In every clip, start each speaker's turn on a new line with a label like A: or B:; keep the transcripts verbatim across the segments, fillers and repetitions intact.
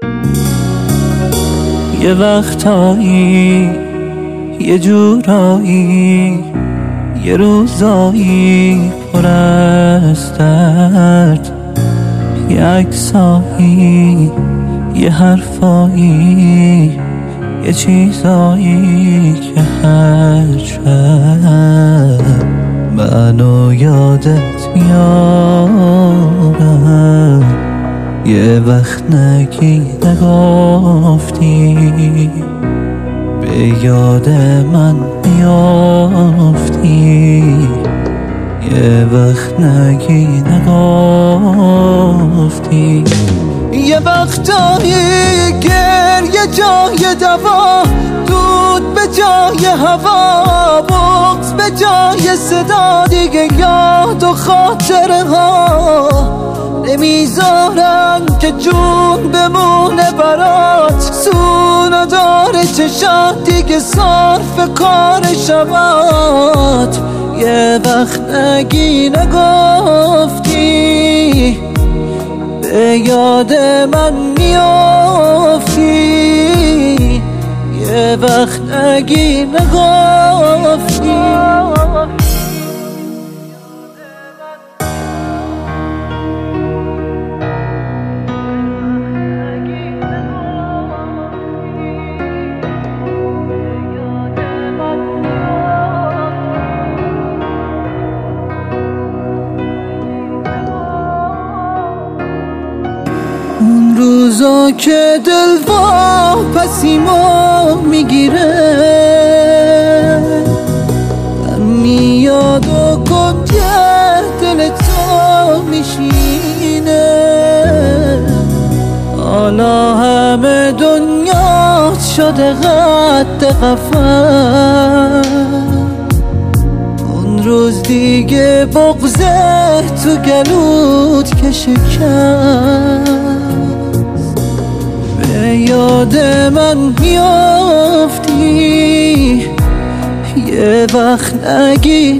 A: یه وقتایی یه جورایی یه روزایی پر از درد، یه عکسایی یه حرفایی یه چیزایی که هر شب منو یادت میارم. یه وقت نگی نگفتی به یاد من میافتی، یه وقت نگی نگفتی. یه وقتایی گریه جای دوا، دود به جای هوا، بغض به جای صدا، دیگه یاد و خاطره ها نمیذارن که جون بمونه برات. سونا داره چشات دیگه صرف کار شبات. یه وقت نگی نگفتی به یاد من میافتی، یه وقت نگی نگفتی. اون روزا که دل واپسیمو میگیره، من میاد و کنج دل تو میشینه. حالا همه دنیا شده قد قفس، اون روز دیگه بغضه تو گلوت که شکست. به یاد من میافتی، یه وقت نگی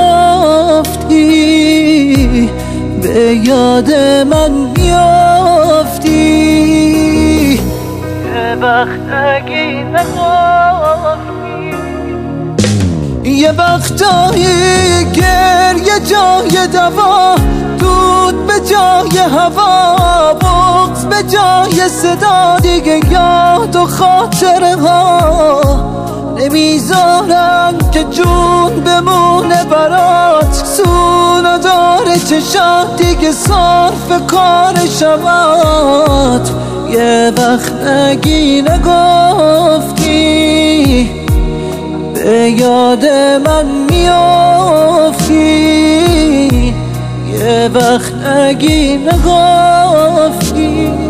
A: نگفتی به یاد من میافتی، یه وقت نگی نگفتی. یه وقتایی گریه جای دوا، دود به جای هوا، بغض به جای صدا، دیگه یاد و خاطره ها نمیذارن که جون بمونه برات. سونا داره چشات دیگه صرف کار شبات. یه وقت نگی نگفتی به یاد من میافتی، یه وقت نگی نگفتی.